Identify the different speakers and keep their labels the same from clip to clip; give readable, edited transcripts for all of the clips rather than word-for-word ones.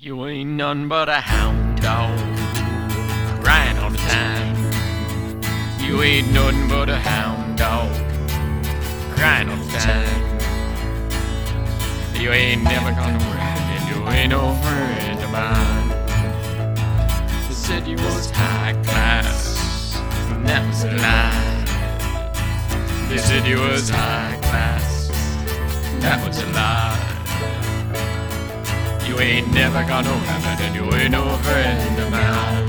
Speaker 1: You ain't none but a hound dog, crying all the time. You ain't nothing but a hound dog, crying all the time. You ain't never gonna ride, and you ain't no friend of mine. They said you was high class, and that was a lie. They said you was high class, and that was a lie. You ain't never got no rabbit, and you ain't no friend of mine.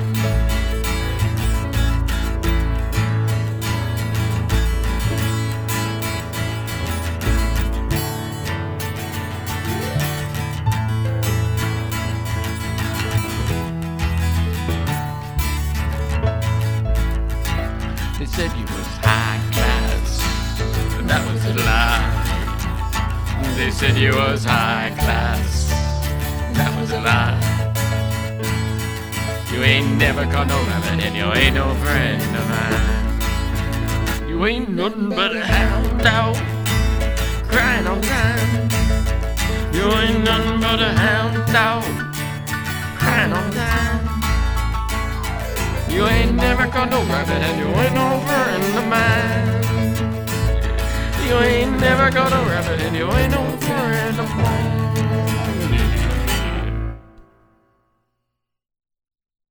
Speaker 1: They said you was high class, and that was a lie. They said you was high class, and that was a lie. You ain't never got no rabbit, and you ain't no friend of mine. You ain't nothing but a hound dog, crying all the time. You ain't nothing but a hound dog, crying all the time. You ain't never got no rabbit, and you ain't no friend of mine. You ain't never got no rabbit, and you ain't no friend of mine.